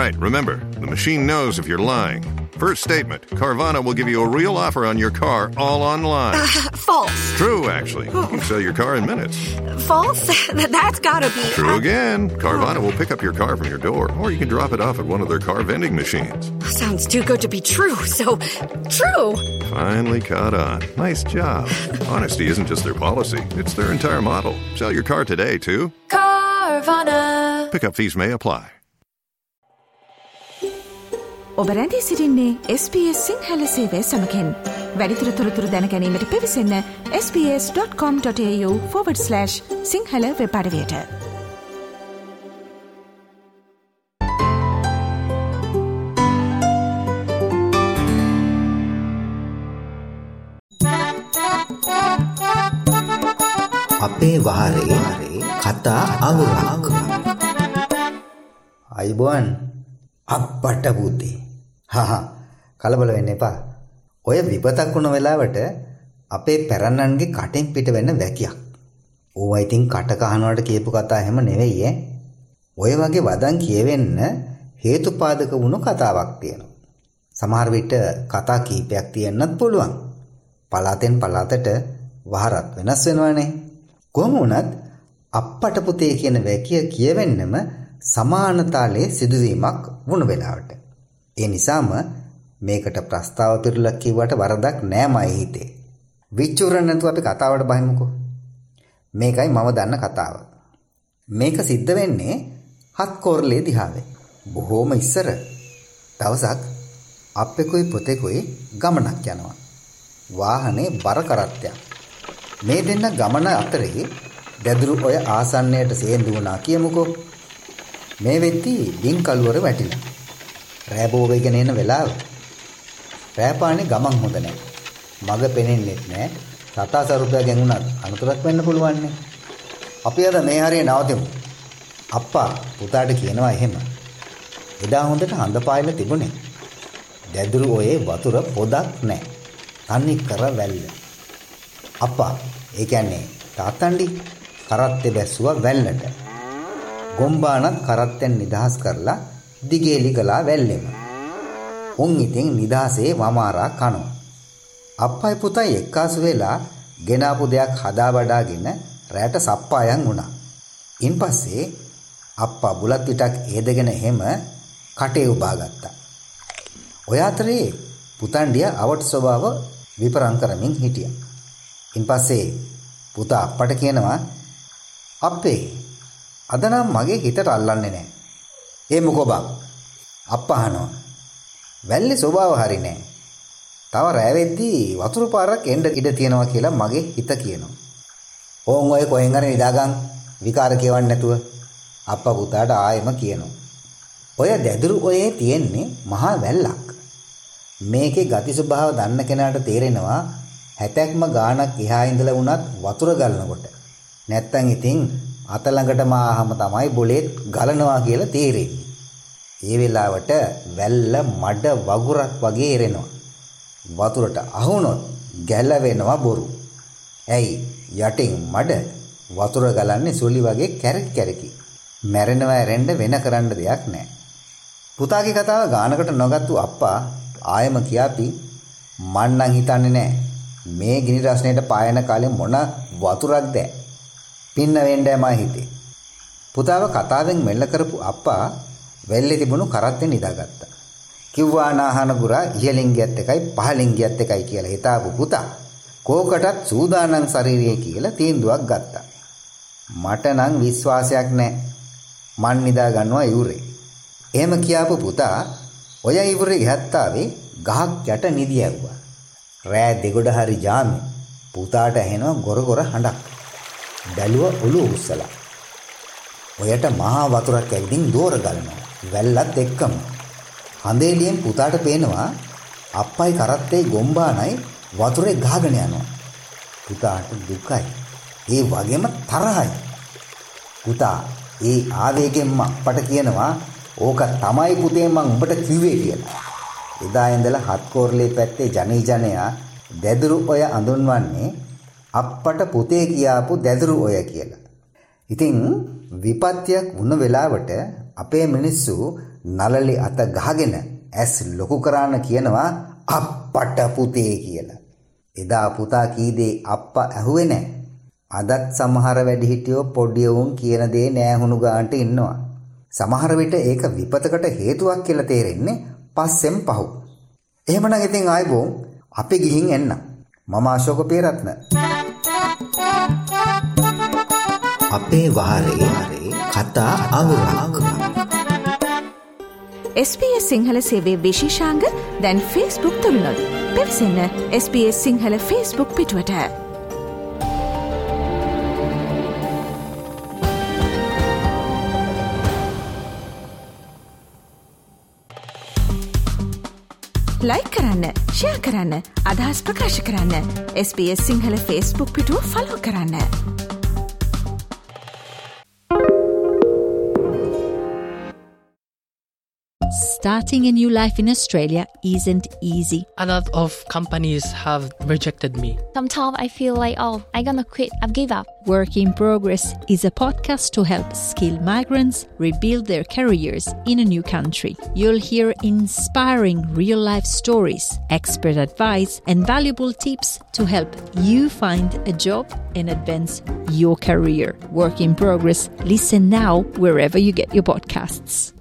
right, remember, the machine knows if you're lying. First statement, Carvana will give you a real offer on your car all online. False. True, actually. You can sell your car in minutes. False? That's gotta be... True again. Carvana will pick up your car from your door, or you can drop it off at one of their car vending machines. Sounds too good to be true, so... True! Finally caught on. Nice job. Honesty isn't just their policy, it's their entire model. Sell your car today, too. Carvana. Pickup fees may apply. ඔබ රැඳී සිටින්නේ SBS Sinhala සේවය සමගින්. වැඩිදුර තොරතුරු දැන ගැනීමට පිවිසන්න sbs.com.au/සිංහල web අඩවියට. අපේ වහරේ කතා අවුරක්. අයිබෝන් අප්පට පුතේ. කලබල වෙන්න එපා. ඔය විපතක් වුණ වෙලාවට අපේ පැරණන්ගේ කටෙන් පිට වෙන්න වැකියක්. ඕවා ඉතින් කට කහනවට කියපු කතා හැම නෙවෙයි ඈ. ඔය වගේ වදන් කියවෙන්න හේතුපාදක වුණු කතාවක් තියෙනවා. සමහර විට කතා කීපයක් තියෙන්නත් පුළුවන්. පළාතෙන් පළාතට වහරත් වෙනස් වෙනවනේ. කොහොම වුණත් අප්පට පුතේ කියන වැකිය කියවෙන්නම සමානතාලයේ සිදුවීමක් වුණ වෙලාවට. ඒ නිසාම මේකට ප්‍රස්තාව පිරුලක් කිව්වට වරදක් නෑ මයි හිතේ. විචුරන්න නැතුව අපි කතාවට බහිමුකෝ. මේකයි මම දන්න කතාව. මේක සිද්ධ වෙන්නේ හත්කෝරළේ දිහාවේ. බොහෝම ඉස්සර. දවසක් අප්පෙකුයි පුතෙකුයි ගමනක් යනවා. වාහනේ බර කරත්තයක්. මේ දෙන්න ගමන අතරේ දැදුරු ඔය ආසන්නයට සේන්දු වුණා කියමුකෝ. මේ වෙද්දි ඩිං කළුවර වැටිලා. රෑබෝ වෙගෙන එන වෙලාව. රෑපානේ ගමන් හොඳ නැහැ. මග පෙනෙන්නේ නැහැ. සතාසරුපය ගැඟුණත් අනතුරක් වෙන්න පුළුවන් නේ. අපි අද මේ හරිය නවතිමු. අප්පා පුතාට කියනවා එහෙම. එදා හොඳට හඳ පායලා තිබුණේ. දැදුරු ඔයේ වතුර පොදක් නැහැ. තනි කර වැල්ල. අප්පා ඒ කියන්නේ තාත්තන්ඩි කරත්තේ බැස්සුවා වැල්ලට. ගොම්බානත් කරත්තෙන් නිදහස් කරලා දිගේලි කළා වැල්ලෙම. උන් ඉතින් නිදහසේ වමාරා කනවා. අප්පයි පුතයි එක්කාසු වෙලා ගෙනාපු දෙයක් හදා වඩාගෙන රැට සප්පායන් වුණා. ඉන්පස්සේ අප්පා බුලත් පිටක් ඒදගෙන එහෙම කටේ උබා ගත්තා. ඔය අතරේ පුතණ්ඩිය අවට ස්වභාව විපරම් කරමින් හිටියා. ඉන්පස්සේ පුතා අප්පට කියනවා අප්පේ අද නම් මගේ හිතට අල්ලන්නේ නැහැ. ඒ මොකෝ බං? අප්පා අහනවා. වැල්ලේ ස්වභාව හරි නැහැ. තව රෑ වෙද්දී වතුර පාරක් එන්න ඉඩ තියෙනවා කියලා මගේ හිත කියනවා. ඕන් ඔය කොහෙන් හරි නිදාගන් විකාර කියවන්න නැතුව අප්පා පුතාට ආයෙම කියනවා. ඔය දැදුරු ඔයේ තියෙන්නේ මහා වැල්ලක්. මේකේ ගති ස්වභාව දන්න කෙනාට තේරෙනවා 70ක්ම ගාණක් එහා ඉඳලා වුණත් වතුර ගලනකොට. නැත්තම් ඉතින් අත ළඟටම ආවම තමයි බොලේත් ගලනවා කියලා තේරෙන්නේ. ඒ වෙලාවට වැල්ල මඩ වගුරක් වගේ එරෙනවා. වතුරට අහුනොත් ගැලවෙනවා බොරු. ඇයි යටින් මඩ වතුර ගලන්නේ සුලි වගේ කැරකි කැරකි. මැරෙනවා ඇරෙන්න වෙන කරන්න දෙයක් නැහැ. පුතාගේ කතාව ගානකට නොගත්තු අප්පා ආයෙම කියාපි මන් නම් හිතන්නේ නැහැ මේ ගිනි රස්නේට පායන කාලේ මොන වතුරක්ද පින්න වෙන්නේ මා හිතේ. පුතාව කතාවෙන් මෙල්ල කරපු අප්පා වැල්ලේ තිබුණු කරත්තෙන් නිදාගත්තා. කිව්වා නාහන ගුරා ඉහළින් ගියත් එකයි පහළින් ගියත් එකයි කියලා හිතාපු පුතා කෝකටත් සූදානම් ශරීරය කියලා තීන්දුවක් ගත්තා. මට නම් විශ්වාසයක් නැහැ. මන් නිදා ගන්නවා ඉවුරේ. එහෙම කියාපු පුතා ඔය ඉවුරේ ගහත්තාවේ ගහක් යට නිදි ඇව්වා. රෑ දෙගොඩ හරි ජාමේ පුතාට ඇහෙනවා ගොරගොර හඬක්. බැලුව ඔළුව උස්සලා. ඔයට මහා වතුරක් ඇවිදින් දෝර ගලනවා. වැල්ලත් එක්කම. හඳේලියෙන් පුතාට පේනවා අප්පයි කරත්තේ ගොම්බානයි වතුරේ ගහගෙන යනවා. පුතාට දුකයි. ඒ වගේම තරහයි. පුතා ඒ ආවේගයෙන්ම අප්පට කියනවා ඕක තමයි පුතේ මං උඹට කිව්වේ කියලා. එදා ඉඳලා හත්කෝරළේ පැත්තේ ජනයා දැදුරු ඔය අඳුන්වන්නේ අප්පට පුතේ කියාපු දැදුරු ඔය කියලා. ඉතින් විපත්තියක් වුණ වෙලාවට අපේ මිනිස්සු නලලි අත ගහගෙන ඇස් ලොකු කරන්න කියනවා අප්පට පුතේ කියලා. එදා පුතා කී දේ අප්පා ඇහුවේ නැහැ. අදත් සමහර වැඩිහිටියෝ පොඩි උන් කියන දේ නෑහුණු ගානට ඉන්නවා. සමහර විට ඒක විපතකට හේතුවක් කියලා තේරෙන්නේ පස්සෙන් පහු. එහෙමනම් ඉතින් ආයිබෝ අපි ගිහින් එන්න. මම අශෝක පේරත්න. අපේ වාරේ කතා අවුරක්. SBS සිංහල සේවයේ විශේෂාංග දැන් Facebook තුලනොත්. පිවිසෙන්න SBS සිංහල Facebook පිටුවට. ලයික් කරන්න, ෂෙයා කරන්න, අදහස් ප්‍රකාශ කරන්න. SBS සිංහල Facebook පිටුව ෆලෝ කරන්න. Starting a new life in Australia isn't easy. A lot of companies have rejected me. Sometimes I feel like, I'm gonna quit, I've give up. Work in Progress is a podcast to help skilled migrants rebuild their careers in a new country. You'll hear inspiring real-life stories, expert advice, and valuable tips to help you find a job and advance your career. Work in Progress. Listen now wherever you get your podcasts.